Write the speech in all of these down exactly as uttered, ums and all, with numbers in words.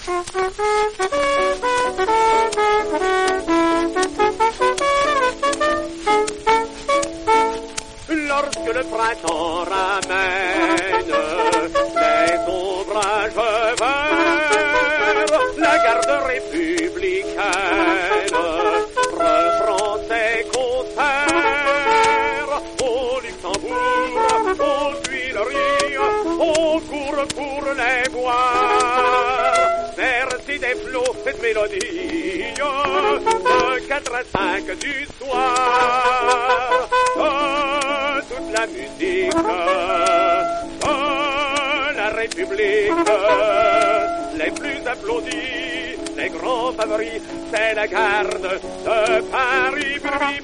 Lorsque le printemps ramène les ombrages verts, la garde républicaine reprend ses concerts au Luxembourg, aux Tuileries, on court pour les voir. Merci des flots, cette mélodie de quatre à cinq du soir. Oh, toute la musique de la République, les plus applaudis, les grands favoris, c'est la garde de Paris.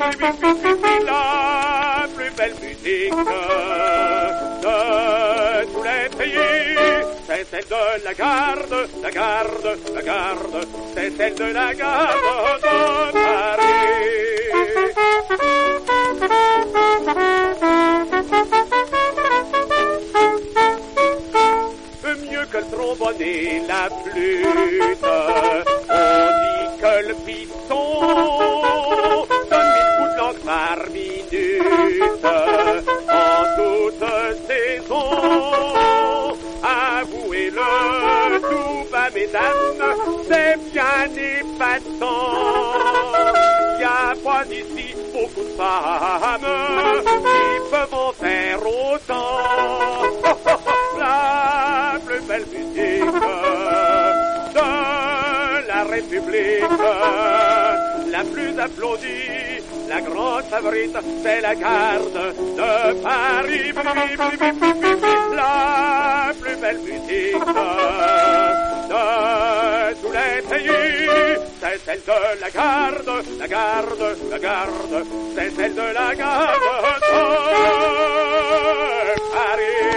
La plus belle musique de tous les pays, c'est celle de la garde, la garde, la garde, c'est celle de la garde de Paris. Mieux que le trombone et la flûte, on dit que le piston donne mille coups de langue par minute en toute saison. Avouez-le, tout bas mesdames, c'est bien épatant. Y a pas ici beaucoup de femmes qui peuvent en faire autant. La plus belle musique de la République, la plus applaudie, la grande favorite, c'est la garde de Paris. La plus belle musique de tous les pays, c'est celle de la garde, la garde, la garde, c'est celle de la garde de Paris.